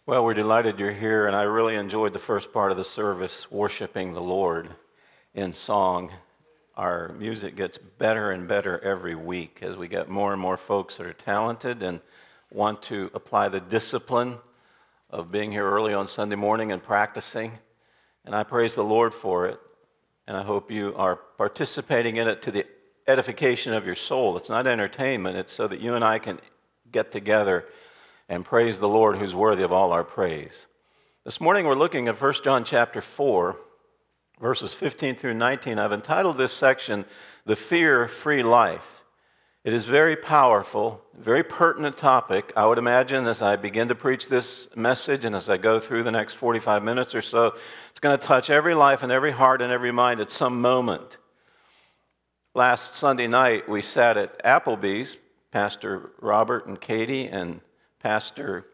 Well, we're delighted you're here, and I really enjoyed the first part of the service, worshiping the Lord in song. Our music gets better and better every week as we get more and more folks that are talented and want to apply the discipline of being here early on Sunday morning and practicing. And I praise the Lord for it, and I hope you are participating in it to the edification of your soul. It's not entertainment, it's so that you and I can get together and praise the Lord who's worthy of all our praise. This morning we're looking at 1 John chapter 4, verses 15 through 19. I've entitled this section, The Fear-Free Life. It is very powerful, very pertinent topic. I would imagine as I begin to preach this message and as I go through the next 45 minutes or so, it's going to touch every life and every heart and every mind at some moment. Last Sunday night we sat at Applebee's, Pastor Robert and Katie and Pastor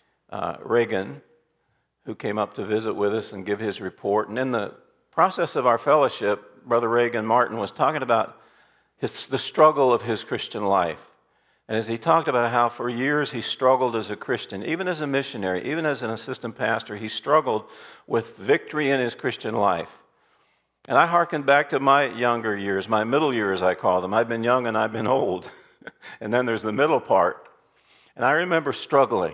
Reagan, who came up to visit with us and give his report. And in the process of our fellowship, Brother Reagan Martin was talking about the struggle of his Christian life. And as he talked about how for years he struggled as a Christian, even as a missionary, even as an assistant pastor, he struggled with victory in his Christian life. And I hearkened back to my younger years, my middle years I call them. I've been young and I've been old. And then there's the middle part. And I remember struggling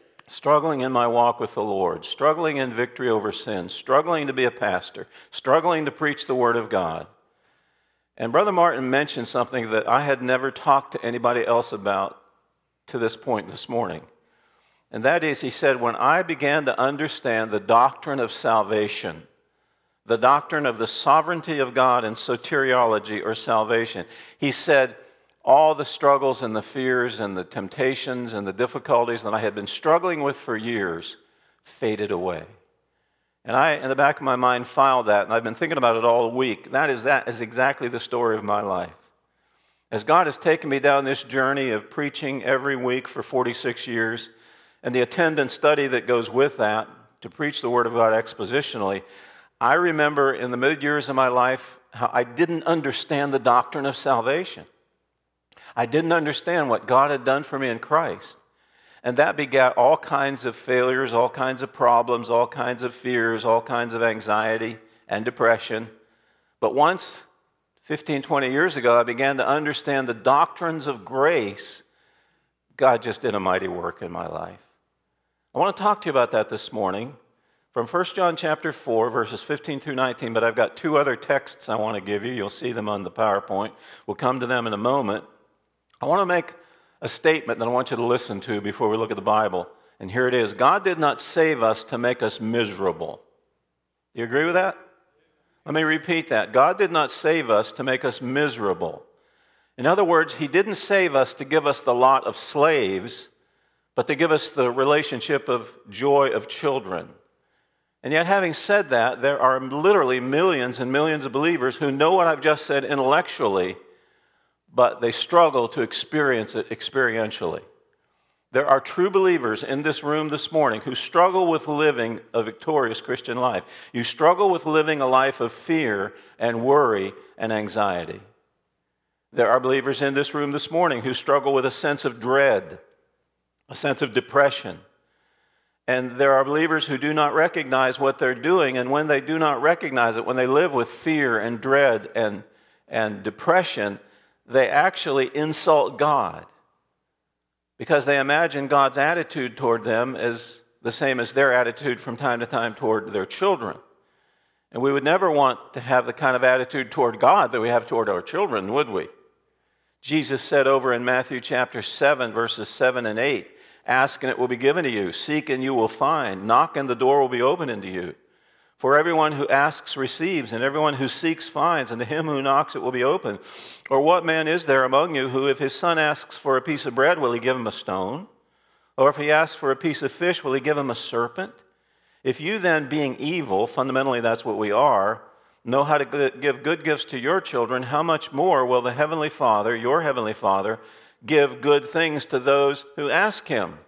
in my walk with the Lord, struggling in victory over sin, struggling to be a pastor, struggling to preach the Word of God. And Brother Martin mentioned something that I had never talked to anybody else about to this point this morning. And that is, he said, when I began to understand the doctrine of salvation, the doctrine of the sovereignty of God and soteriology or salvation, he said, all the struggles and the fears and the temptations and the difficulties that I had been struggling with for years faded away. And I, in the back of my mind, filed that, and I've been thinking about it all week. That is exactly the story of my life. As God has taken me down this journey of preaching every week for 46 years, and the attendance study that goes with that, to preach the Word of God expositionally, I remember in the mid-years of my life how I didn't understand the doctrine of salvation. I didn't understand what God had done for me in Christ. And that begat all kinds of failures, all kinds of problems, all kinds of fears, all kinds of anxiety and depression. But once, 15, 20 years ago, I began to understand the doctrines of grace. God just did a mighty work in my life. I want to talk to you about that this morning from 1 John chapter 4, verses 15 through 19, but I've got two other texts I want to give you. You'll see them on the PowerPoint. We'll come to them in a moment. I want to make a statement that I want you to listen to before we look at the Bible. And here it is. God did not save us to make us miserable. Do you agree with that? Let me repeat that. God did not save us to make us miserable. In other words, He didn't save us to give us the lot of slaves, but to give us the relationship of joy of children. And yet, having said that, there are literally millions and millions of believers who know what I've just said intellectually, but they struggle to experience it experientially. There are true believers in this room this morning who struggle with living a victorious Christian life. You struggle with living a life of fear and worry and anxiety. There are believers in this room this morning who struggle with a sense of dread, a sense of depression. And there are believers who do not recognize what they're doing, and when they do not recognize it, when they live with fear and dread and depression, they actually insult God because they imagine God's attitude toward them as the same as their attitude from time to time toward their children. And we would never want to have the kind of attitude toward God that we have toward our children, would we? Jesus said over in Matthew chapter 7, verses 7 and 8, "Ask and it will be given to you. Seek and you will find. Knock and the door will be opened unto you. For everyone who asks receives, and everyone who seeks finds, and to him who knocks it will be opened. Or what man is there among you who, if his son asks for a piece of bread, will he give him a stone? Or if he asks for a piece of fish, will he give him a serpent? If you then, being evil," fundamentally that's what we are, "know how to give good gifts to your children, how much more will the Heavenly Father, your Heavenly Father, give good things to those who ask Him?"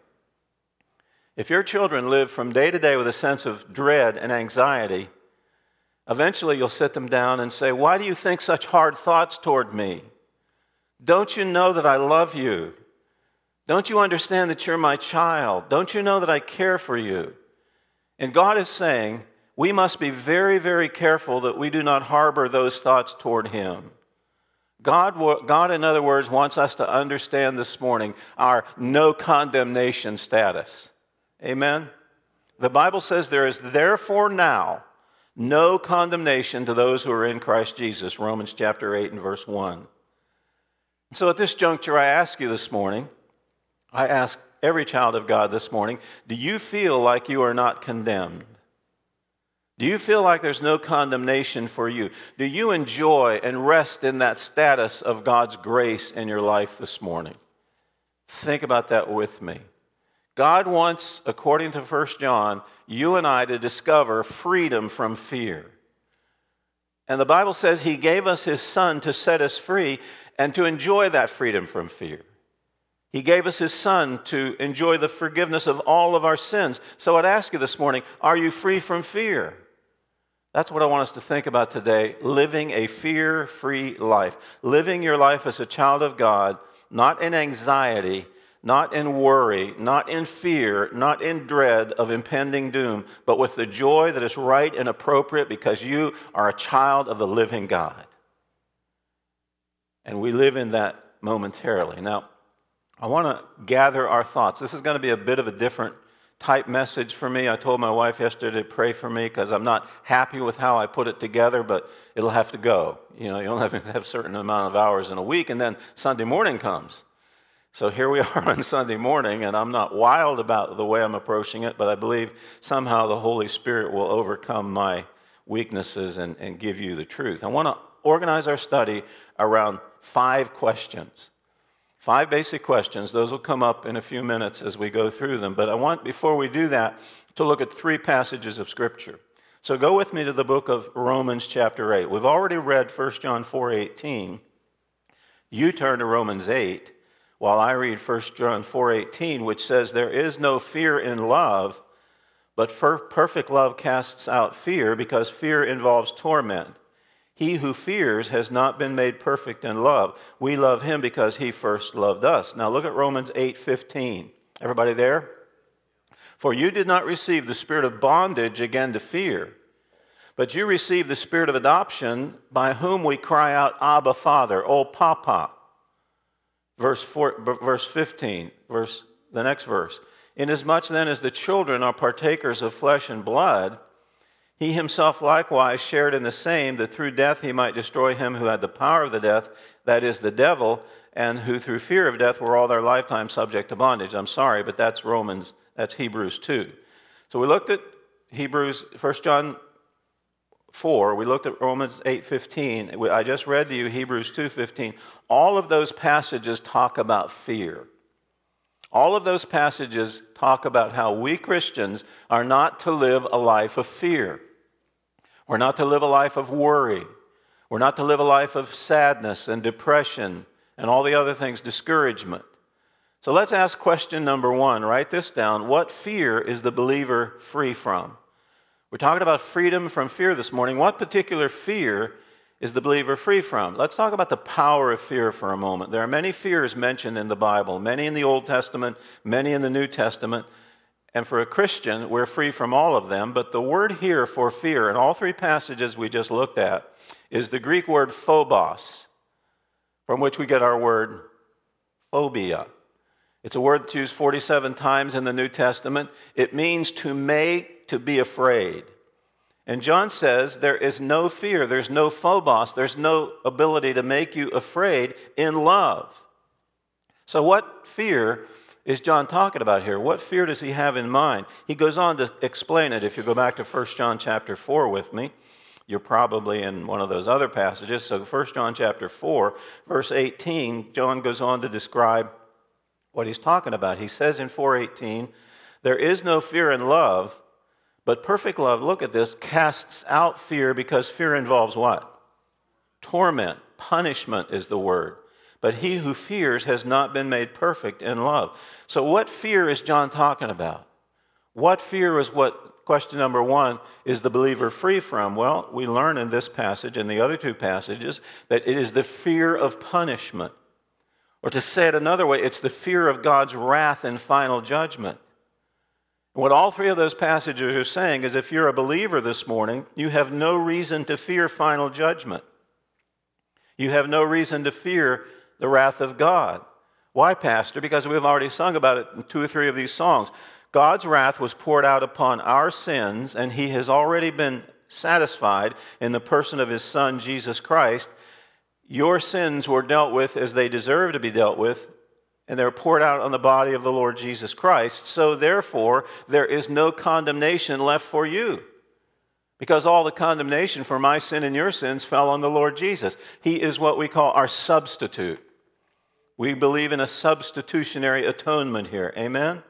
If your children live from day to day with a sense of dread and anxiety, eventually you'll sit them down and say, "Why do you think such hard thoughts toward me? Don't you know that I love you? Don't you understand that you're my child? Don't you know that I care for you? And God is saying, we must be very, very careful that we do not harbor those thoughts toward him. God, in other words, wants us to understand this morning our no condemnation status. Amen? The Bible says there is therefore now no condemnation to those who are in Christ Jesus, Romans chapter 8 and verse 1. So at this juncture, I ask you this morning, I ask every child of God this morning, do you feel like you are not condemned? Do you feel like there's no condemnation for you? Do you enjoy and rest in that status of God's grace in your life this morning? Think about that with me. God wants, according to 1 John, you and I to discover freedom from fear. And the Bible says he gave us his Son to set us free and to enjoy that freedom from fear. He gave us his Son to enjoy the forgiveness of all of our sins. So I'd ask you this morning, are you free from fear? That's what I want us to think about today, living a fear-free life. Living your life as a child of God, not in anxiety, not in worry, not in fear, not in dread of impending doom, but with the joy that is right and appropriate because you are a child of the living God. And we live in that momentarily. Now, I want to gather our thoughts. This is going to be a bit of a different type message for me. I told my wife yesterday to pray for me because I'm not happy with how I put it together, but it'll have to go. You know, you don't have a certain amount of hours in a week, and then Sunday morning comes. So here we are on Sunday morning, and I'm not wild about the way I'm approaching it, but I believe somehow the Holy Spirit will overcome my weaknesses and give you the truth. I want to organize our study around 5 questions. 5 basic questions. Those will come up in a few minutes as we go through them. But I want, before we do that, to look at 3 passages of Scripture. So go with me to the book of Romans chapter 8. We've already read 1 John 4:18. You turn to Romans 8 while I read 1 John 4:18, which says, there is no fear in love, but perfect love casts out fear because fear involves torment. He who fears has not been made perfect in love. We love him because he first loved us. Now look at Romans 8:15. Everybody there? For you did not receive the spirit of bondage again to fear, but you received the spirit of adoption by whom we cry out, Abba, Father, O Papa. Verse 15, the next verse. Inasmuch then as the children are partakers of flesh and blood, he himself likewise shared in the same, that through death he might destroy him who had the power of the death, that is the devil, and who through fear of death were all their lifetime subject to bondage. I'm sorry, but that's Hebrews 2. So we looked at 1 John 4, we looked at Romans 8:15. I just read to you Hebrews 2:15. All of those passages talk about fear. All of those passages talk about how we Christians are not to live a life of fear. We're not to live a life of worry. We're not to live a life of sadness and depression and all the other things, discouragement. So let's ask question number 1. Write this down. What fear is the believer free from? We're talking about freedom from fear this morning. What particular fear is the believer free from? Let's talk about the power of fear for a moment. There are many fears mentioned in the Bible, many in the Old Testament, many in the New Testament. And for a Christian, we're free from all of them. But the word here for fear in all 3 passages we just looked at is the Greek word phobos, from which we get our word phobia. It's a word that's used 47 times in the New Testament. It means to be afraid. And John says there is no fear, there's no phobos, there's no ability to make you afraid in love. So what fear is John talking about here? What fear does he have in mind? He goes on to explain it. If you go back to 1 John chapter 4 with me, you're probably in one of those other passages. So 1 John chapter 4, verse 18, John goes on to describe what he's talking about. He says in 4:18, there is no fear in love, but perfect love, look at this, casts out fear because fear involves what? Torment. Punishment is the word. But he who fears has not been made perfect in love. So what fear is John talking about? What fear is what, question number 1, is the believer free from? Well, we learn in this passage and the other 2 passages that it is the fear of punishment. Or to say it another way, it's the fear of God's wrath and final judgment. What all three of those passages are saying is if you're a believer this morning, you have no reason to fear final judgment. You have no reason to fear the wrath of God. Why, Pastor? Because we've already sung about it in 2 or 3 of these songs. God's wrath was poured out upon our sins, and He has already been satisfied in the person of His Son, Jesus Christ. Your sins were dealt with as they deserve to be dealt with, and they're poured out on the body of the Lord Jesus Christ. So therefore, there is no condemnation left for you, because all the condemnation for my sin and your sins fell on the Lord Jesus. He is what we call our substitute. We believe in a substitutionary atonement here. Amen?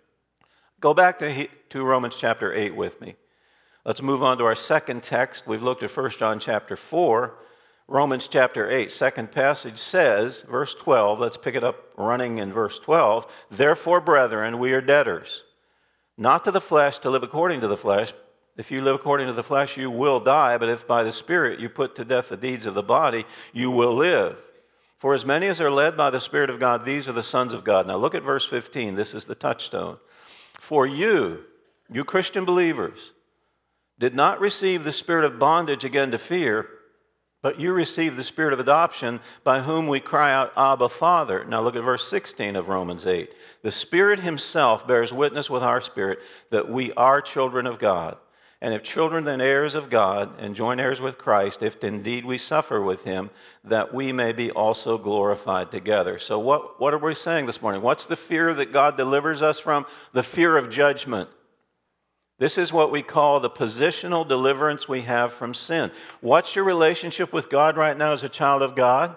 Go back to Romans chapter 8 with me. Let's move on to our second text. We've looked at 1 John chapter 4. Romans chapter 8, second passage says, verse 12, let's pick it up running in verse 12. Therefore, brethren, we are debtors, not to the flesh, to live according to the flesh. If you live according to the flesh, you will die, but if by the Spirit you put to death the deeds of the body, you will live. For as many as are led by the Spirit of God, these are the sons of God. Now look at verse 15. This is the touchstone. For you Christian believers, did not receive the spirit of bondage again to fear, but you received the spirit of adoption, by whom we cry out, Abba, Father. Now look at verse 16 of Romans 8. The Spirit Himself bears witness with our spirit that we are children of God. And if children, then heirs of God, and joint heirs with Christ, if indeed we suffer with Him, that we may be also glorified together. So what are we saying this morning? What's the fear that God delivers us from? The fear of judgment. This is what we call the positional deliverance we have from sin. What's your relationship with God right now as a child of God?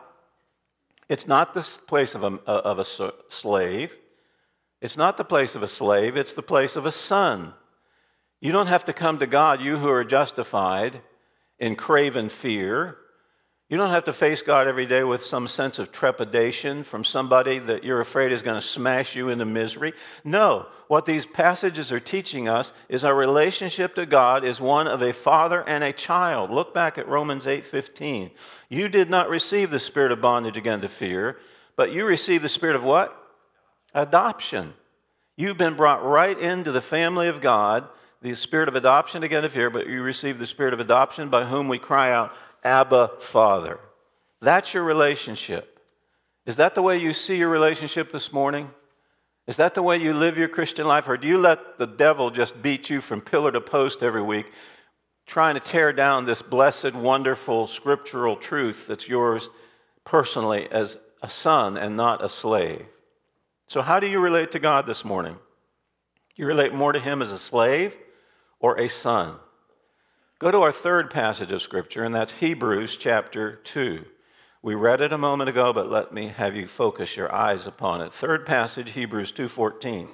It's not the place of a slave. It's not the place of a slave. It's the place of a son. You don't have to come to God, you who are justified, in craven fear. You don't have to face God every day with some sense of trepidation from somebody that you're afraid is going to smash you into misery. No, what these passages are teaching us is our relationship to God is one of a father and a child. Look back at Romans 8:15. You did not receive the spirit of bondage again to fear, but you received the spirit of what? Adoption. You've been brought right into the family of God, the spirit of adoption again to fear, but you received the spirit of adoption, by whom we cry out, Abba, Father. That's your relationship. Is that the way you see your relationship this morning? Is that the way you live your Christian life? Or do you let the devil just beat you from pillar to post every week, trying to tear down this blessed, wonderful, scriptural truth that's yours personally as a son and not a slave? So how do you relate to God this morning? You relate more to Him as a slave or a son? Go to our third passage of Scripture, and that's Hebrews chapter 2. We read it a moment ago, but let me have you focus your eyes upon it. Third passage, Hebrews 2:14.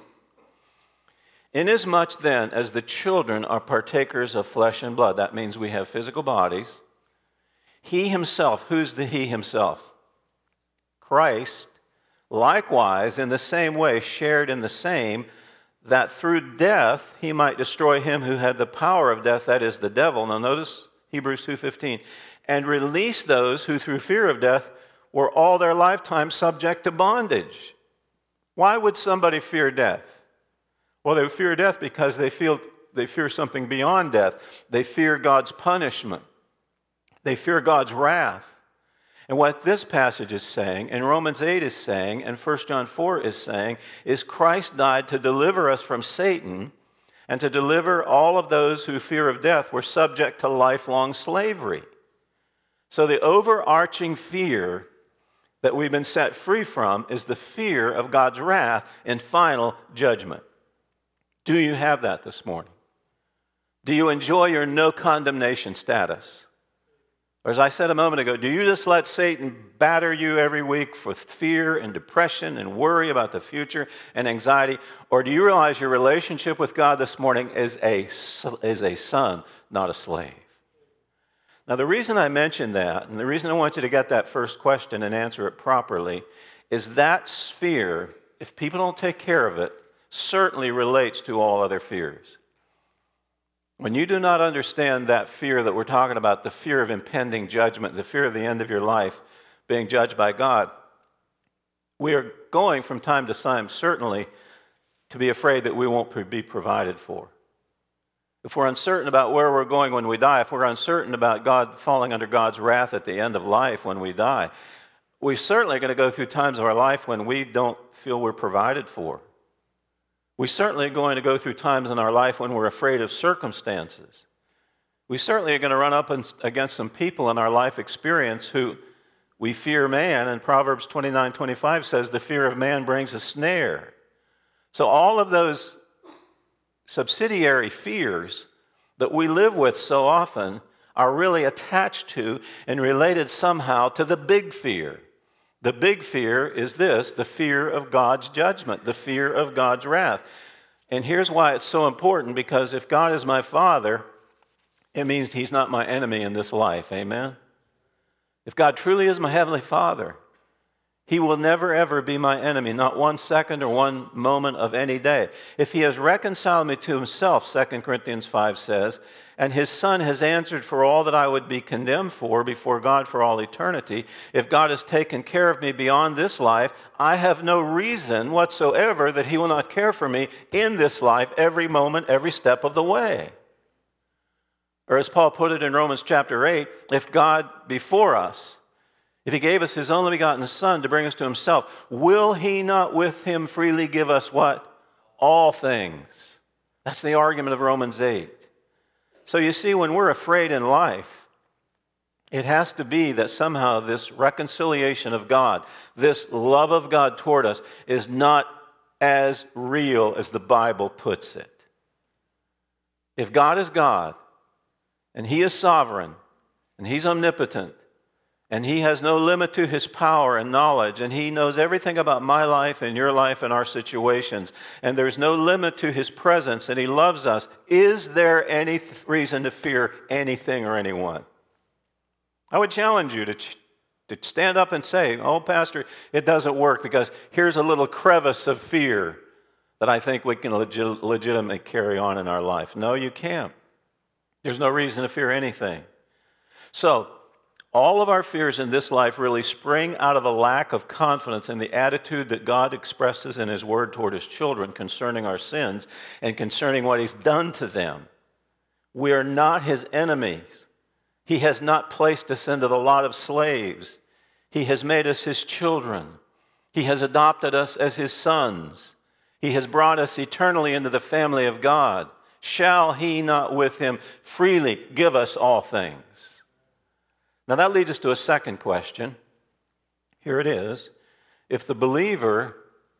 Inasmuch then as the children are partakers of flesh and blood, that means we have physical bodies, He Himself, who's the He Himself? Christ, likewise, in the same way, shared in the same, that through death He might destroy him who had the power of death, that is, the devil. Now notice Hebrews 2:15. And release those who through fear of death were all their lifetime subject to bondage. Why would somebody fear death? Well, they fear death because they fear something beyond death. They fear God's punishment. They fear God's wrath. And what this passage is saying, and Romans 8 is saying, and 1 John 4 is saying, is Christ died to deliver us from Satan and to deliver all of those who fear of death were subject to lifelong slavery. So the overarching fear that we've been set free from is the fear of God's wrath and final judgment. Do you have that this morning? Do you enjoy your no condemnation status? Or as I said a moment ago, do you just let Satan batter you every week with fear and depression and worry about the future and anxiety? Or do you realize your relationship with God this morning is a son, not a slave? Now, the reason I mention that, and the reason I want you to get that first question and answer it properly, is that fear, if people don't take care of it, certainly relates to all other fears. When you do not understand that fear that we're talking about, the fear of impending judgment, the fear of the end of your life being judged by God, We are going from time to time, certainly, to be afraid that we won't be provided for. If we're uncertain about where we're going when we die, if we're uncertain about God falling under God's wrath at the end of life when we die, we're certainly going to go through times of our life when we don't feel we're provided for. We're certainly going to go through times in our life when we're afraid of circumstances. We certainly are going to run up against some people in our life experience who we fear man, and Proverbs 29:25 says the fear of man brings a snare. So all of those subsidiary fears that we live with so often are really attached to and related somehow to the big fear. The big fear is this, the fear of God's judgment, the fear of God's wrath. And here's why it's so important, because if God is my Father, it means He's not my enemy in this life. Amen? If God truly is my Heavenly Father, He will never, ever be my enemy, not 1 second or 1 moment of any day. If He has reconciled me to Himself, 2 Corinthians 5 says, and His Son has answered for all that I would be condemned for before God for all eternity, if God has taken care of me beyond this life, I have no reason whatsoever that He will not care for me in this life every moment, every step of the way. Or as Paul put it in Romans chapter 8, if God be for us, if He gave us His only begotten Son to bring us to Himself, will He not with Him freely give us what? All things. That's the argument of Romans 8. So you see, when we're afraid in life, it has to be that somehow this reconciliation of God, this love of God toward us, is not as real as the Bible puts it. If God is God, and He is sovereign, and He's omnipotent, and He has no limit to His power and knowledge, and He knows everything about my life and your life and our situations, and there's no limit to His presence, and He loves us, is there any reason to fear anything or anyone? I would challenge you to stand up and say, oh, Pastor, it doesn't work, because here's a little crevice of fear that I think we can legitimately carry on in our life. No, you can't. There's no reason to fear anything. So, all of our fears in this life really spring out of a lack of confidence in the attitude that God expresses in His Word toward His children concerning our sins and concerning what He's done to them. We are not His enemies. He has not placed us into the lot of slaves. He has made us His children. He has adopted us as His sons. He has brought us eternally into the family of God. Shall He not with Him freely give us all things? Now that leads us to a second question. Here it is. If the believer,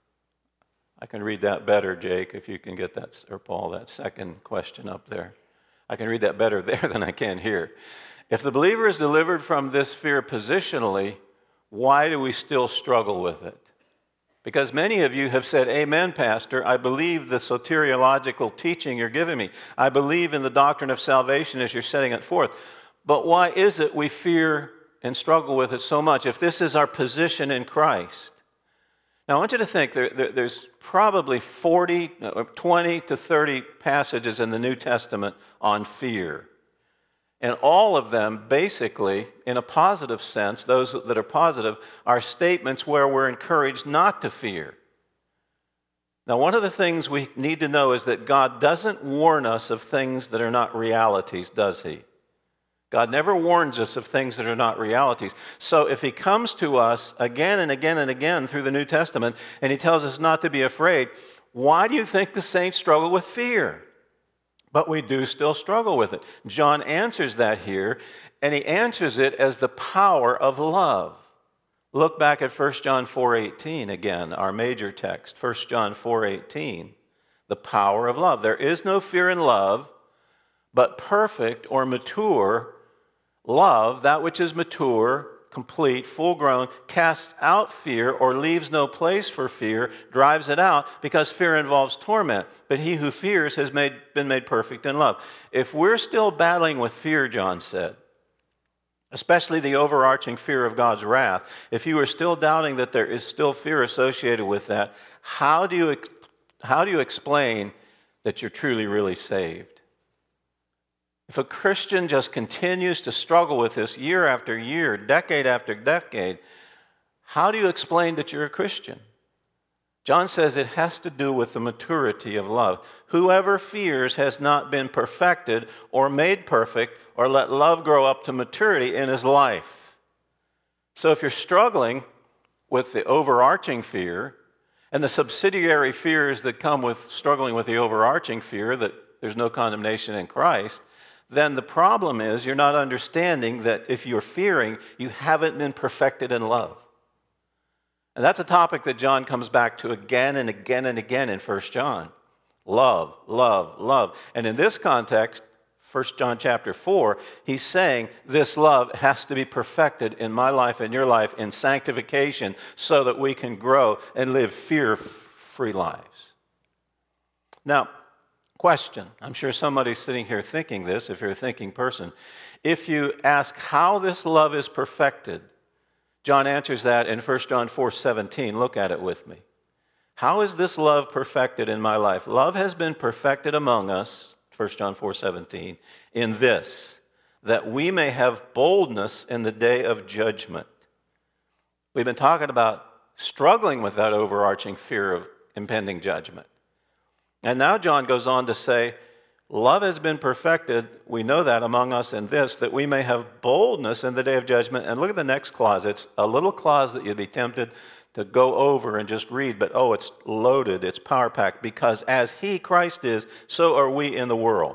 I can read that better, Jake, if you can get that, or Paul, that second question up there. I can read that better there than I can here. If the believer is delivered from this fear positionally, why do we still struggle with it? Because many of you have said, amen, Pastor, I believe the soteriological teaching you're giving me. I believe in the doctrine of salvation as you're setting it forth. But why is it we fear and struggle with it so much if this is our position in Christ? Now, I want you to think there's probably 20 to 30 passages in the New Testament on fear. And all of them, basically, in a positive sense, those that are positive, are statements where we're encouraged not to fear. Now, one of the things we need to know is that God doesn't warn us of things that are not realities, does He? God never warns us of things that are not realities. So if He comes to us again and again and again through the New Testament and He tells us not to be afraid, why do you think the saints struggle with fear? But we do still struggle with it. John answers that here, and he answers it as the power of love. Look back at 1 John 4:18 again, our major text, 1 John 4:18, the power of love. There is no fear in love, but perfect or mature love, that which is mature, complete, full-grown, casts out fear or leaves no place for fear, drives it out, because fear involves torment. But he who fears has been made perfect in love. If we're still battling with fear, John said, especially the overarching fear of God's wrath, if you are still doubting that there is still fear associated with that, how do you explain that you're truly, really saved? If a Christian just continues to struggle with this year after year, decade after decade, How do you explain that you're a Christian? John says it has to do with the maturity of love. Whoever fears has not been perfected or made perfect or let love grow up to maturity in his life. So if you're struggling with the overarching fear and the subsidiary fears that come with struggling with the overarching fear that there's no condemnation in Christ, then the problem is you're not understanding that if you're fearing, you haven't been perfected in love. And that's a topic that John comes back to again and again and again in 1 John. Love, love, love. And in this context, 1 John chapter 4, he's saying this love has to be perfected in my life and your life in sanctification so that we can grow and live fear-free lives. Now, question. I'm sure somebody's sitting here thinking this, if you're a thinking person. If you ask how this love is perfected, John answers that in 1 John 4:17. Look at it with me. How is this love perfected in my life? Love has been perfected among us, 1 John 4:17, in this, that we may have boldness in the day of judgment. We've been talking about struggling with that overarching fear of impending judgment. And now John goes on to say, love has been perfected, we know that among us in this, that we may have boldness in the day of judgment. And look at the next clause. It's a little clause that you'd be tempted to go over and just read, but it's loaded, it's power-packed, because as he, Christ, is, so are we in the world.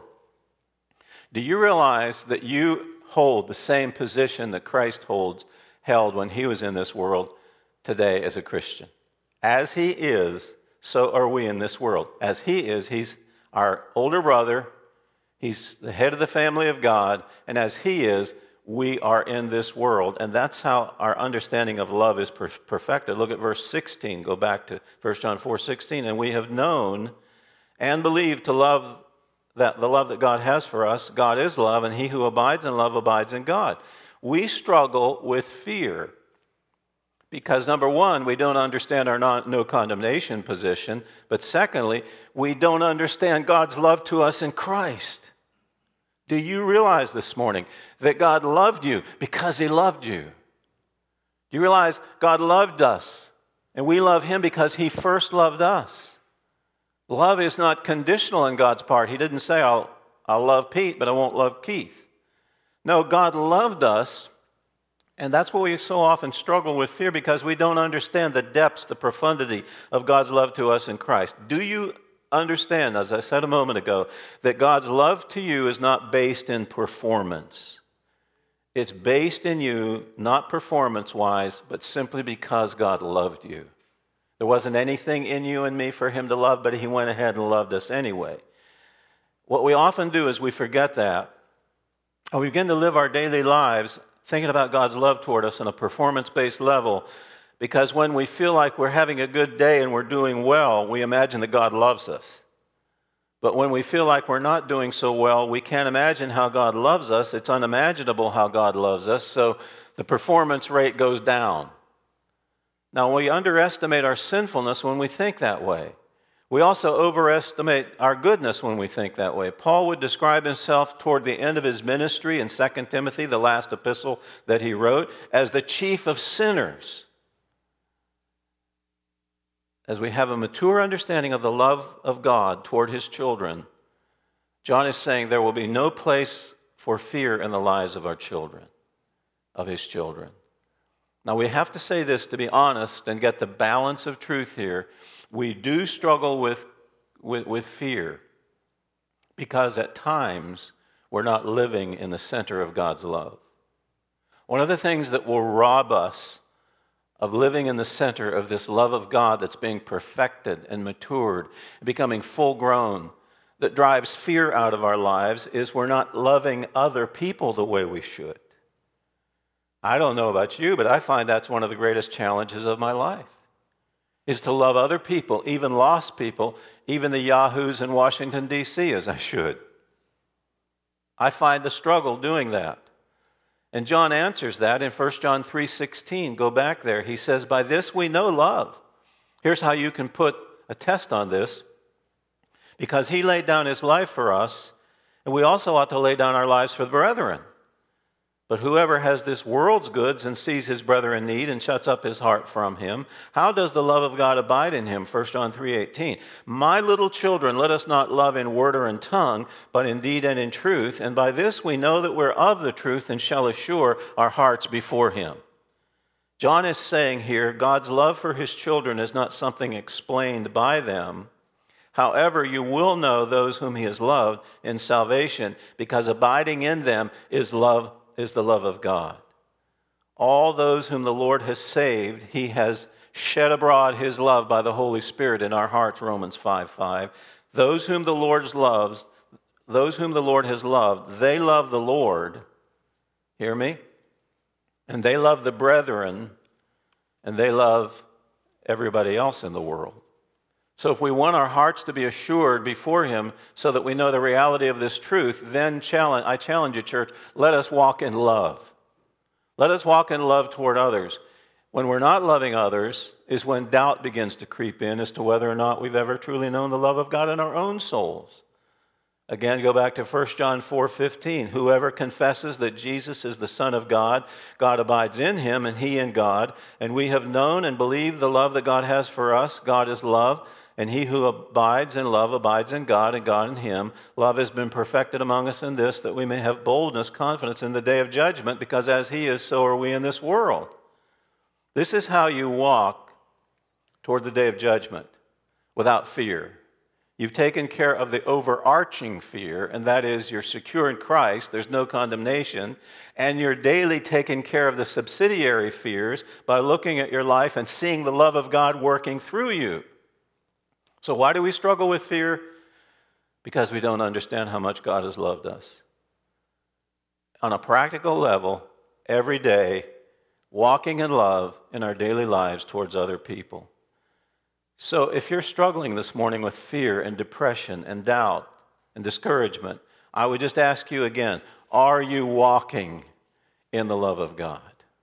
Do you realize that you hold the same position that Christ held when he was in this world today as a Christian? As he is, so are we in this world. As he is, he's our older brother, he's the head of the family of God, and as he is, we are in this world. And that's how our understanding of love is perfected. Look at verse 16. Go back to 1 John 4:16. And we have known and believed the love that God has for us. God is love, and he who abides in love abides in God. We struggle with fear because, number one, we don't understand our no condemnation position. But secondly, we don't understand God's love to us in Christ. Do you realize this morning that God loved you because he loved you? Do you realize God loved us and we love him because he first loved us? Love is not conditional in God's part. He didn't say, I'll love Pete, but I won't love Keith. No, God loved us, and that's why we so often struggle with fear, because we don't understand the depths, the profundity of God's love to us in Christ. Do you understand, as I said a moment ago, that God's love to you is not based in performance? It's based in you, not performance-wise, but simply because God loved you. There wasn't anything in you and me for him to love, but he went ahead and loved us anyway. What we often do is we forget that, and we begin to live our daily lives thinking about God's love toward us on a performance-based level, because when we feel like we're having a good day and we're doing well, we imagine that God loves us. But when we feel like we're not doing so well, we can't imagine how God loves us. It's unimaginable how God loves us, so the performance rate goes down. Now, we underestimate our sinfulness when we think that way. We also overestimate our goodness when we think that way. Paul would describe himself toward the end of his ministry in 2 Timothy, the last epistle that he wrote, as the chief of sinners. As we have a mature understanding of the love of God toward his children, John is saying there will be no place for fear in the lives of our children, of his children. Now, we have to say this to be honest and get the balance of truth here. We do struggle with fear because at times we're not living in the center of God's love. One of the things that will rob us of living in the center of this love of God that's being perfected and matured, and becoming full grown, that drives fear out of our lives, is we're not loving other people the way we should. I don't know about you, but I find that's one of the greatest challenges of my life, is to love other people, even lost people, even the yahoos in Washington, D.C., as I should. I find the struggle doing that. And John answers that in 1 John 3:16. Go back there. He says, by this we know love. Here's how you can put a test on this. Because he laid down his life for us, and we also ought to lay down our lives for the brethren. But whoever has this world's goods and sees his brother in need and shuts up his heart from him, how does the love of God abide in him? 1 John 3:18. My little children, let us not love in word or in tongue, but in deed and in truth. And by this we know that we're of the truth and shall assure our hearts before him. John is saying here, God's love for his children is not something explained by them. However, you will know those whom he has loved in salvation, because abiding in them is the love of God. All those whom the Lord has saved, he has shed abroad his love by the Holy Spirit in our hearts, Romans 5:5. Those whom the Lord has loved, they love the Lord. Hear me? And they love the brethren, and they love everybody else in the world. So if we want our hearts to be assured before him so that we know the reality of this truth, then I challenge you, church, let us walk in love. Let us walk in love toward others. When we're not loving others is when doubt begins to creep in as to whether or not we've ever truly known the love of God in our own souls. Again, go back to 1 John 4:15. Whoever confesses that Jesus is the Son of God, God abides in him and he in God. And we have known and believed the love that God has for us. God is love. And he who abides in love abides in God, and God in him. Love has been perfected among us in this, that we may have boldness, confidence in the day of judgment, because as he is, so are we in this world. This is how you walk toward the day of judgment, without fear. You've taken care of the overarching fear, and that is you're secure in Christ, there's no condemnation, and you're daily taking care of the subsidiary fears by looking at your life and seeing the love of God working through you. So why do we struggle with fear? Because we don't understand how much God has loved us. On a practical level, every day, walking in love in our daily lives towards other people. So if you're struggling this morning with fear and depression and doubt and discouragement, I would just ask you again, are you walking in the love of God?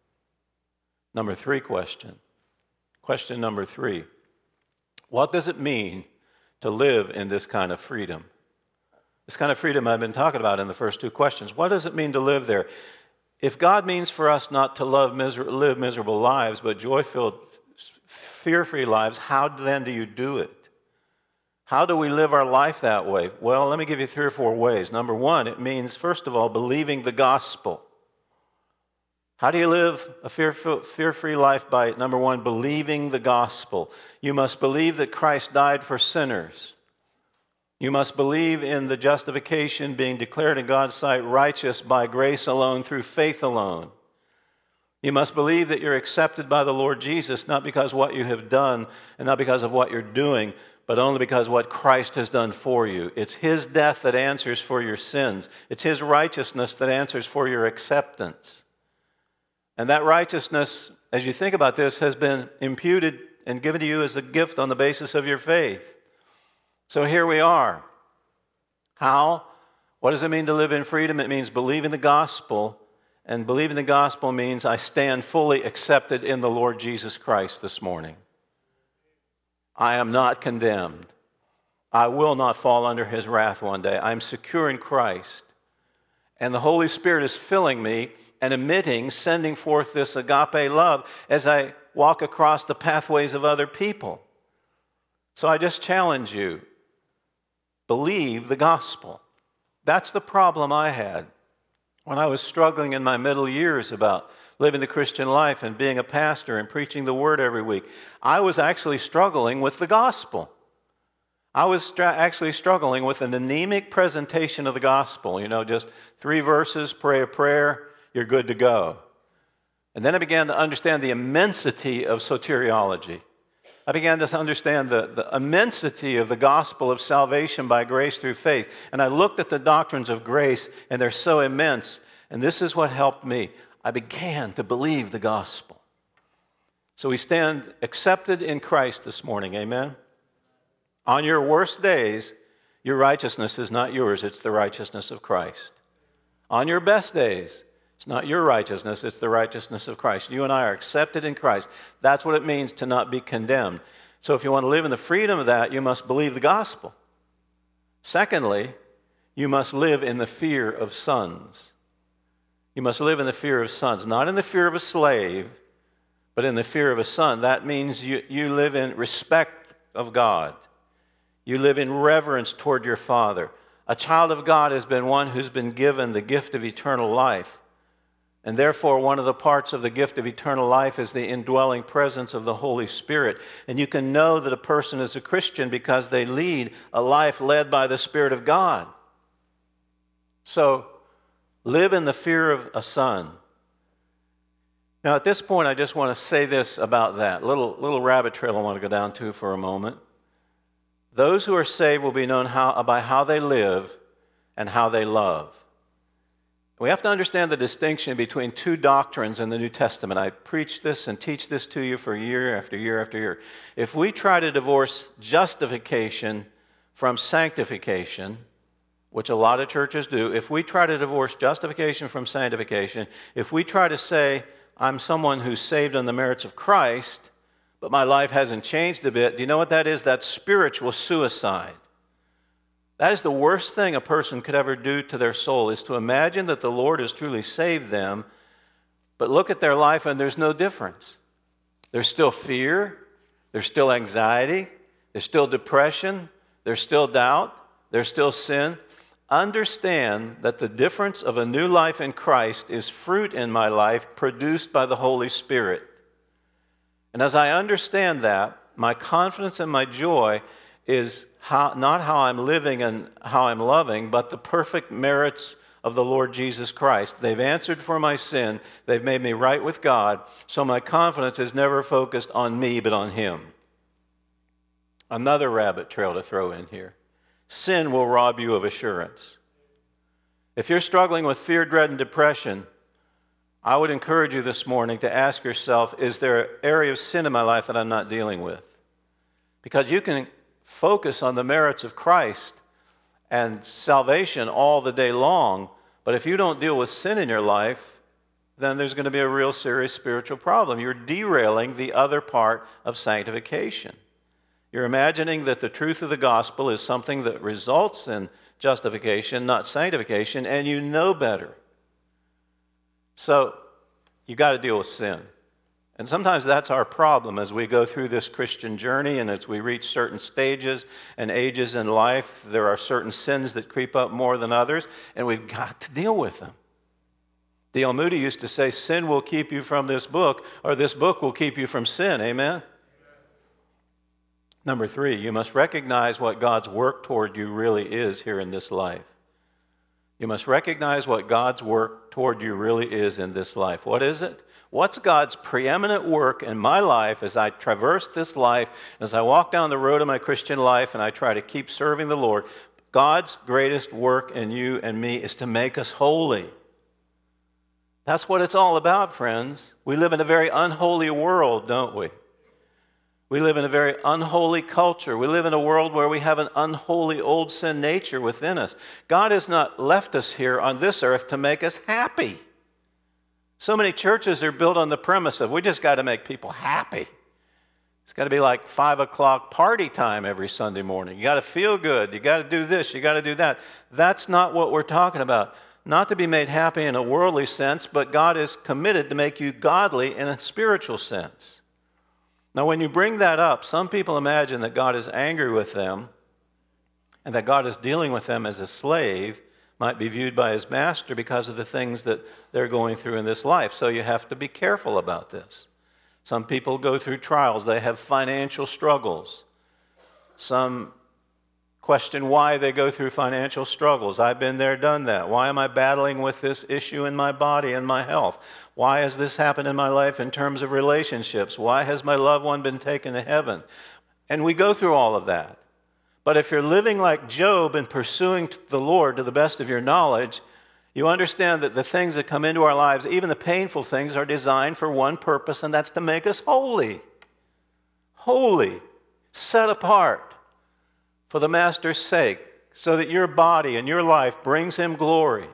Number 3 question. Question number 3. What does it mean to live in this kind of freedom? This kind of freedom I've been talking about in the first 2 questions. What does it mean to live there? If God means for us not to live miserable lives, but joy-filled, fear-free lives, how then do you do it? How do we live our life that way? Well, let me give you 3 or 4 ways. Number 1, it means, first of all, believing the gospel. How do you live a fear-free life? By, number 1, believing the gospel. You must believe that Christ died for sinners. You must believe in the justification, being declared in God's sight righteous by grace alone, through faith alone. You must believe that you're accepted by the Lord Jesus, not because of what you have done and not because of what you're doing, but only because of what Christ has done for you. It's his death that answers for your sins. It's his righteousness that answers for your acceptance. And that righteousness, as you think about this, has been imputed and given to you as a gift on the basis of your faith. So here we are. How? What does it mean to live in freedom? It means believing the gospel. And believing the gospel means I stand fully accepted in the Lord Jesus Christ this morning. I am not condemned. I will not fall under his wrath one day. I'm secure in Christ. And the Holy Spirit is filling me and sending forth this agape love as I walk across the pathways of other people. So I just challenge you, believe the gospel. That's the problem I had when I was struggling in my middle years about living the Christian life and being a pastor and preaching the word every week. I was actually struggling with the gospel. I was actually struggling with an anemic presentation of the gospel. Just 3 verses, pray a prayer, you're good to go. And then I began to understand the immensity of soteriology. I began to understand the immensity of the gospel of salvation by grace through faith. And I looked at the doctrines of grace, and they're so immense. And this is what helped me. I began to believe the gospel. So we stand accepted in Christ this morning, amen? On your worst days, your righteousness is not yours, it's the righteousness of Christ. On your best days, it's not your righteousness, it's the righteousness of Christ. You and I are accepted in Christ. That's what it means to not be condemned. So if you want to live in the freedom of that, you must believe the gospel. Secondly, you must live in the fear of sons. You must live in the fear of sons, not in the fear of a slave, but in the fear of a son. That means you live in respect of God. You live in reverence toward your Father. A child of God has been one who's been given the gift of eternal life. And therefore, one of the parts of the gift of eternal life is the indwelling presence of the Holy Spirit. And you can know that a person is a Christian because they lead a life led by the Spirit of God. So, live in the fear of a son. Now, at this point, I just want to say this about that. Little rabbit trail I want to go down to for a moment. Those who are saved will be known by how they live and how they love. We have to understand the distinction between two doctrines in the New Testament. I preach this and teach this to you for year after year after year. If we try to divorce justification from sanctification, which a lot of churches do, if we try to divorce justification from sanctification, if we try to say, I'm someone who's saved on the merits of Christ, but my life hasn't changed a bit, do you know what that is? That's spiritual suicide. That is the worst thing a person could ever do to their soul, is to imagine that the Lord has truly saved them, but look at their life and there's no difference. There's still fear, there's still anxiety, there's still depression, there's still doubt, there's still sin. Understand that the difference of a new life in Christ is fruit in my life produced by the Holy Spirit. And as I understand that, my confidence and my joy is not how I'm living and how I'm loving, but the perfect merits of the Lord Jesus Christ. They've answered for my sin. They've made me right with God. So my confidence is never focused on me, but on Him. Another rabbit trail to throw in here. Sin will rob you of assurance. If you're struggling with fear, dread, and depression, I would encourage you this morning to ask yourself, is there an area of sin in my life that I'm not dealing with? Because you can focus on the merits of Christ and salvation all the day long, but if you don't deal with sin in your life, then there's going to be a real serious spiritual problem. You're derailing the other part of sanctification. You're imagining that the truth of the gospel is something that results in justification, not sanctification, and you know better. So, you got to deal with sin. And sometimes that's our problem as we go through this Christian journey and as we reach certain stages and ages in life. There are certain sins that creep up more than others, and we've got to deal with them. D.L. Moody used to say, sin will keep you from this book, or this book will keep you from sin. Amen? Number 3, you must recognize what God's work toward you really is here in this life. You must recognize what God's work toward you really is in this life. What is it? What's God's preeminent work in my life as I traverse this life, as I walk down the road of my Christian life and I try to keep serving the Lord? God's greatest work in you and me is to make us holy. That's what it's all about, friends. We live in a very unholy world, don't we? We live in a very unholy culture. We live in a world where we have an unholy old sin nature within us. God has not left us here on this earth to make us happy. So many churches are built on the premise of we just got to make people happy. It's got to be like 5 o'clock party time every Sunday morning. You got to feel good. You got to do this. You got to do that. That's not what we're talking about. Not to be made happy in a worldly sense, but God is committed to make you godly in a spiritual sense. Now, when you bring that up, some people imagine that God is angry with them and that God is dealing with them as a slave might be viewed by his master because of the things that they're going through in this life. So you have to be careful about this. Some people go through trials. They have financial struggles. Some question why they go through financial struggles. I've been there, done that. Why am I battling with this issue in my body and my health? Why has this happened in my life in terms of relationships? Why has my loved one been taken to heaven? And we go through all of that. But if you're living like Job and pursuing the Lord to the best of your knowledge, you understand that the things that come into our lives, even the painful things, are designed for one purpose, and that's to make us holy. Holy, set apart for the Master's sake, so that your body and your life brings Him glory.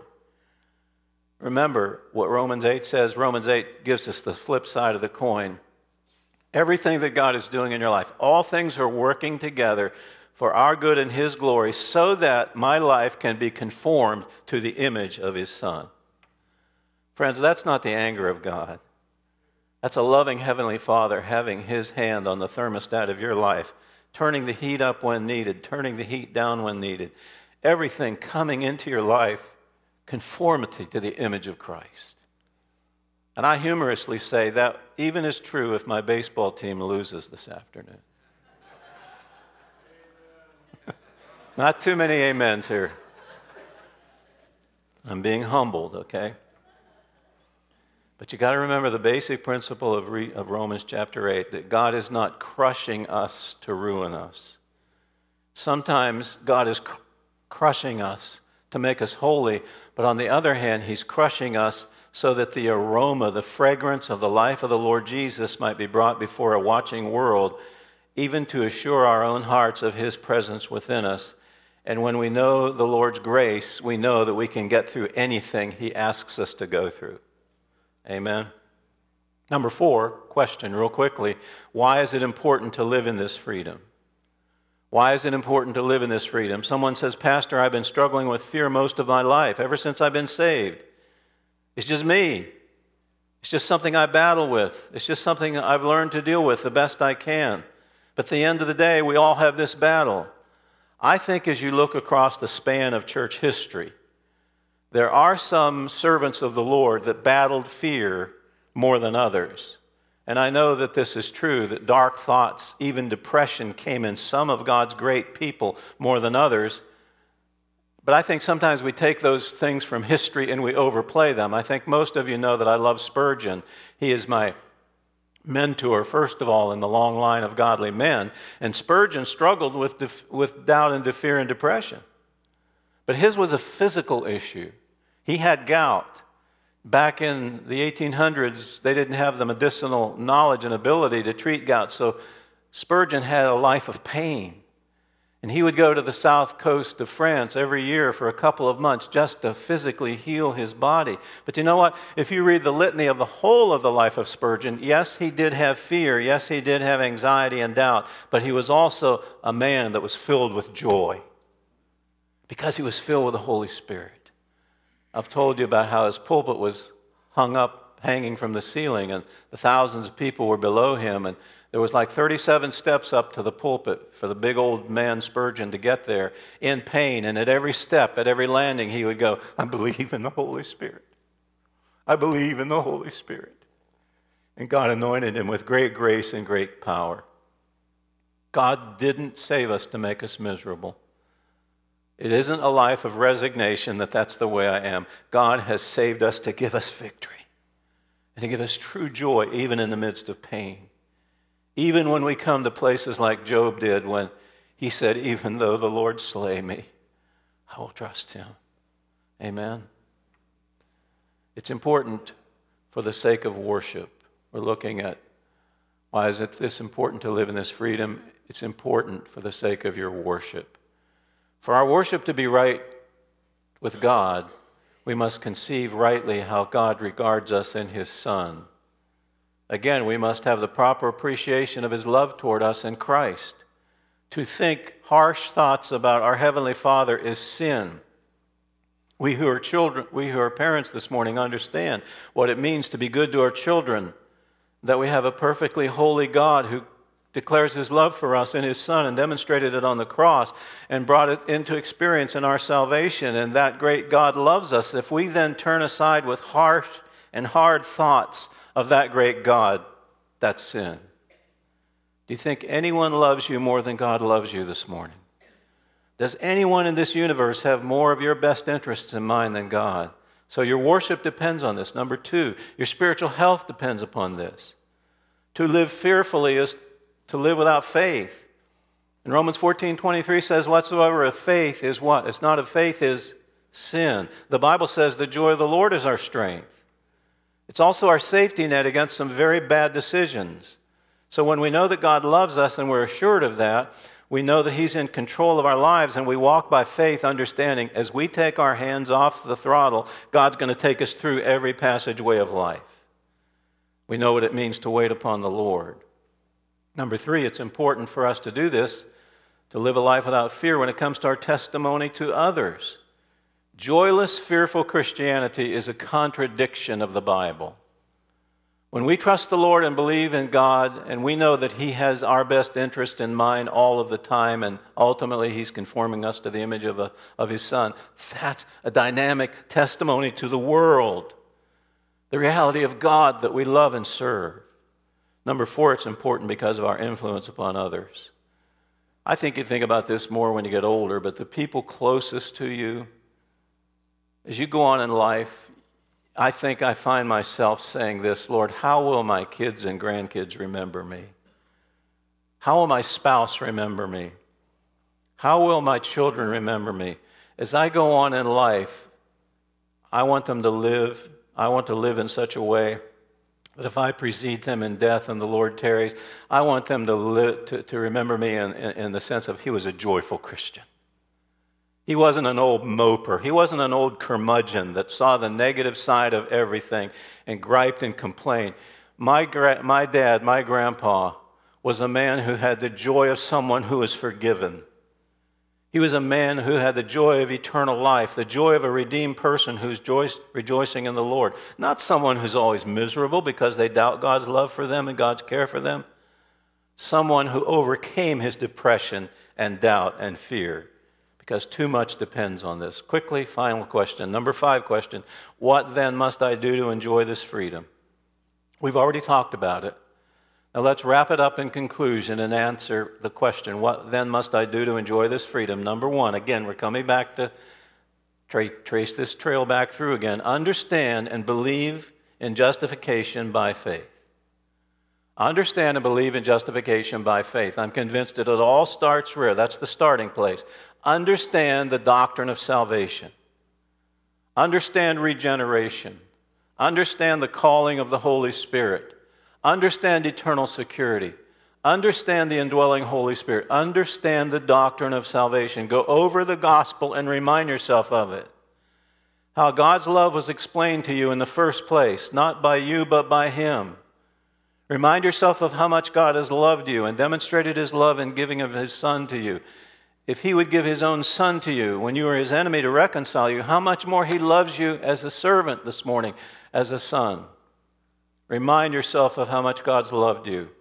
Remember what Romans 8 says. Romans 8 gives us the flip side of the coin. Everything that God is doing in your life, all things are working together for our good and His glory, so that my life can be conformed to the image of His Son. Friends, that's not the anger of God. That's a loving Heavenly Father having His hand on the thermostat of your life, turning the heat up when needed, turning the heat down when needed. Everything coming into your life, conformity to the image of Christ. And I humorously say that even is true if my baseball team loses this afternoon. Not too many amens here. I'm being humbled, okay? But you got to remember the basic principle of Romans chapter 8, that God is not crushing us to ruin us. Sometimes God is crushing us to make us holy, but on the other hand, He's crushing us so that the aroma, the fragrance of the life of the Lord Jesus might be brought before a watching world, even to assure our own hearts of His presence within us. And when we know the Lord's grace, we know that we can get through anything He asks us to go through. Amen. Number 4, question real quickly. Why is it important to live in this freedom? Why is it important to live in this freedom? Someone says, Pastor, I've been struggling with fear most of my life, ever since I've been saved. It's just me. It's just something I battle with. It's just something I've learned to deal with the best I can. But at the end of the day, we all have this battle. I think as you look across the span of church history, there are some servants of the Lord that battled fear more than others. And I know that this is true, that dark thoughts, even depression, came in some of God's great people more than others. But I think sometimes we take those things from history and we overplay them. I think most of you know that I love Spurgeon. He is my mentor, first of all, in the long line of godly men. And Spurgeon struggled with doubt and fear and depression. But his was a physical issue. He had gout. Back in the 1800s, they didn't have the medicinal knowledge and ability to treat gout, so Spurgeon had a life of pain. And he would go to the south coast of France every year for a couple of months just to physically heal his body. But you know what? If you read the litany of the whole of the life of Spurgeon, yes, he did have fear. Yes, he did have anxiety and doubt. But he was also a man that was filled with joy because he was filled with the Holy Spirit. I've told you about how his pulpit was hanging from the ceiling, and the thousands of people were below him, and there was like 37 steps up to the pulpit for the big old man Spurgeon to get there in pain, and at every step, at every landing, he would go, I believe in the Holy Spirit. I believe in the Holy Spirit. And God anointed him with great grace and great power. God didn't save us to make us miserable. It isn't a life of resignation that's the way I am. God has saved us to give us victory and to give us true joy even in the midst of pain. Even when we come to places like Job did when he said, even though the Lord slay me, I will trust Him. Amen. It's important for the sake of worship. We're looking at why is it this important to live in this freedom? It's important for the sake of your worship. For our worship to be right with God, we must conceive rightly how God regards us in His Son. Again, we must have the proper appreciation of His love toward us in Christ. To think harsh thoughts about our Heavenly Father is sin. We who are children, we who are parents this morning understand what it means to be good to our children, that we have a perfectly holy God who declares His love for us in His Son and demonstrated it on the cross and brought it into experience in our salvation. And that great God loves us. If we then turn aside with harsh and hard thoughts of that great God, that's sin. Do you think anyone loves you more than God loves you this morning? Does anyone in this universe have more of your best interests in mind than God? So your worship depends on this. Number 2, your spiritual health depends upon this. To live fearfully is to live without faith. And Romans 14:23 says, whatsoever of faith is what? It's not of faith is sin. The Bible says the joy of the Lord is our strength. It's also our safety net against some very bad decisions. So when we know that God loves us and we're assured of that, we know that He's in control of our lives, and we walk by faith, understanding as we take our hands off the throttle, God's going to take us through every passageway of life. We know what it means to wait upon the Lord. Number 3, it's important for us to do this, to live a life without fear when it comes to our testimony to others. Joyless, fearful Christianity is a contradiction of the Bible. When we trust the Lord and believe in God, and we know that He has our best interest in mind all of the time, and ultimately He's conforming us to the image of His Son, that's a dynamic testimony to the world. The reality of God that we love and serve. Number 4, it's important because of our influence upon others. I think you think about this more when you get older, but the people closest to you, as you go on in life, I think I find myself saying this, Lord, how will my kids and grandkids remember me? How will my spouse remember me? How will my children remember me? As I go on in life, I want to live in such a way that if I precede them in death and the Lord tarries, I want them to remember me in the sense of He was a joyful Christian. He wasn't an old moper. He wasn't an old curmudgeon that saw the negative side of everything and griped and complained. My dad, my grandpa, was a man who had the joy of someone who was forgiven. He was a man who had the joy of eternal life, the joy of a redeemed person who's rejoicing in the Lord. Not someone who's always miserable because they doubt God's love for them and God's care for them. Someone who overcame his depression and doubt and fear. Because too much depends on this. Quickly, final question. Number 5 question. What then must I do to enjoy this freedom? We've already talked about it. Now let's wrap it up in conclusion and answer the question. What then must I do to enjoy this freedom? Number 1, again, we're coming back to trace this trail back through again. Understand and believe in justification by faith. Understand and believe in justification by faith. I'm convinced that it all starts where? That's the starting place. Understand the doctrine of salvation. Understand regeneration. Understand the calling of the Holy Spirit. Understand eternal security. Understand the indwelling Holy Spirit. Understand the doctrine of salvation. Go over the gospel and remind yourself of it. How God's love was explained to you in the first place, not by you but by Him. Remind yourself of how much God has loved you and demonstrated His love in giving of His Son to you. If He would give His own Son to you when you were His enemy to reconcile you, how much more He loves you as a servant this morning, as a son. Remind yourself of how much God's loved you.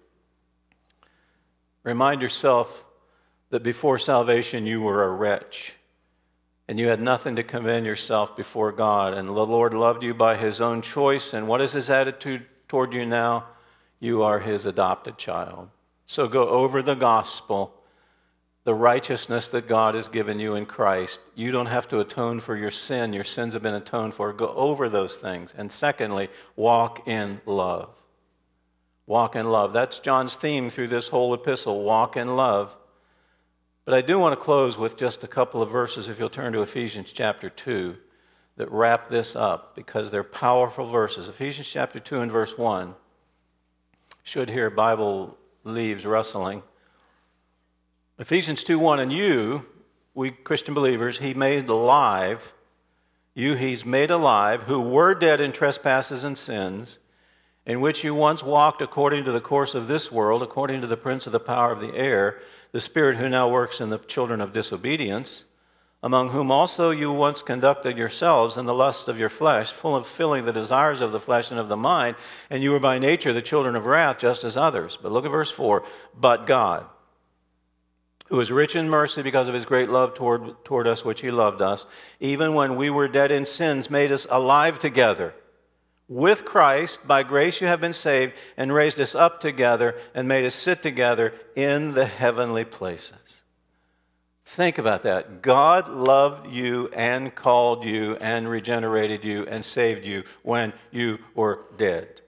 Remind yourself that before salvation you were a wretch and you had nothing to commend yourself before God. And the Lord loved you by His own choice. And what is His attitude toward you now? You are His adopted child. So go over the gospel, the righteousness that God has given you in Christ. You don't have to atone for your sin. Your sins have been atoned for. Go over those things. And secondly, walk in love. Walk in love. That's John's theme through this whole epistle, walk in love. But I do want to close with just a couple of verses, if you'll turn to Ephesians chapter 2, that wrap this up, because they're powerful verses. Ephesians chapter 2 and verse 1. Should hear Bible leaves rustling. Ephesians 2:1, and you, we Christian believers, He made alive, He's made alive, who were dead in trespasses and sins, in which you once walked according to the course of this world, according to the prince of the power of the air, the spirit who now works in the children of disobedience, among whom also you once conducted yourselves in the lusts of your flesh, fulfilling the desires of the flesh and of the mind, and you were by nature the children of wrath, just as others. But look at verse 4. But God, who is rich in mercy because of His great love toward us, which He loved us, even when we were dead in sins, made us alive together with Christ. By grace you have been saved, and raised us up together and made us sit together in the heavenly places. Think about that. God loved you and called you and regenerated you and saved you when you were dead.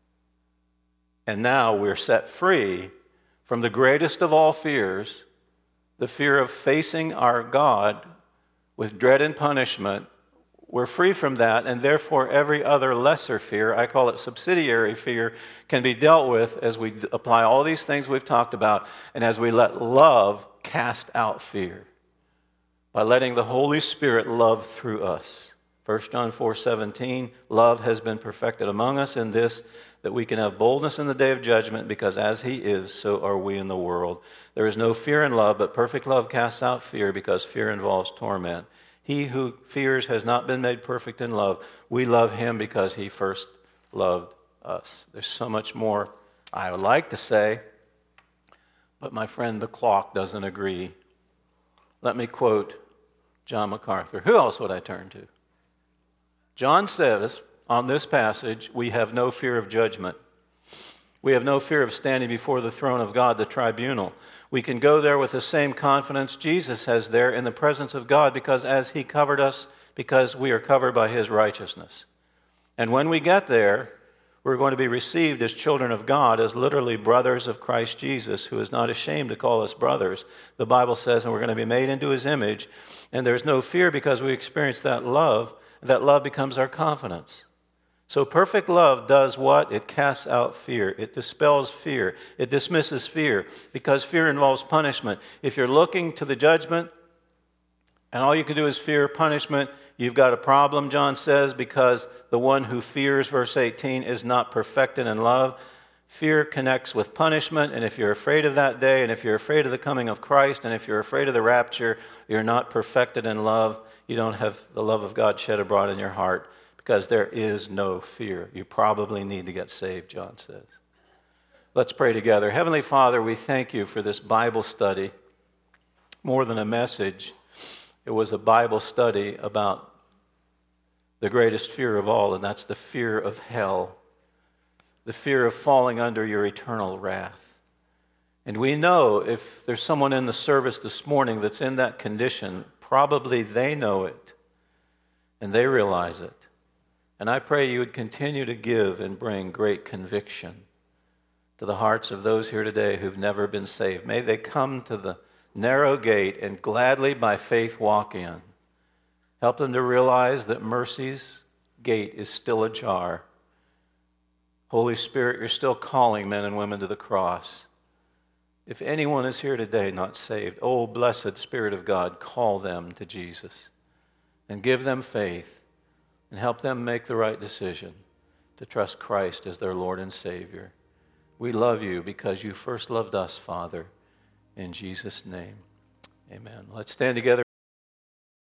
And now we're set free from the greatest of all fears, the fear of facing our God with dread and punishment. We're free from that, and therefore every other lesser fear, I call it subsidiary fear, can be dealt with as we apply all these things we've talked about, and as we let love cast out fear by letting the Holy Spirit love through us. 1 John 4:17, love has been perfected among us in this, that we can have boldness in the day of judgment, because as He is, so are we in the world. There is no fear in love, but perfect love casts out fear, because fear involves torment. He who fears has not been made perfect in love. We love him because he first loved us. There's so much more I would like to say, but my friend, the clock doesn't agree. Let me quote John MacArthur. Who else would I turn to? John says on this passage, we have no fear of judgment. We have no fear of standing before the throne of God, the tribunal. We can go there with the same confidence Jesus has there in the presence of God, because as he covered us, because we are covered by his righteousness. And when we get there, we're going to be received as children of God, as literally brothers of Christ Jesus, who is not ashamed to call us brothers. The Bible says, and we're going to be made into his image, and there's no fear because we experience that love. That love becomes our confidence. So perfect love does what? It casts out fear. It dispels fear. It dismisses fear, because fear involves punishment. If you're looking to the judgment and all you can do is fear punishment, you've got a problem, John says, because the one who fears, verse 18, is not perfected in love. Fear connects with punishment, and if you're afraid of that day, and if you're afraid of the coming of Christ, and if you're afraid of the rapture, you're not perfected in love. You don't have the love of God shed abroad in your heart, because there is no fear. You probably need to get saved, John says. Let's pray together. Heavenly Father, we thank you for this Bible study. More than a message, it was a Bible study about the greatest fear of all, and that's the fear of hell, the fear of falling under your eternal wrath. And we know if there's someone in the service this morning that's in that condition, probably they know it, and they realize it. And I pray you would continue to give and bring great conviction to the hearts of those here today who've never been saved. May they come to the narrow gate and gladly by faith walk in. Help them to realize that mercy's gate is still ajar. Holy Spirit, you're still calling men and women to the cross. If anyone is here today not saved, oh, blessed Spirit of God, call them to Jesus and give them faith. And help them make the right decision to trust Christ as their Lord and Savior. We love you because you first loved us, Father. In Jesus' name, amen. Let's stand together.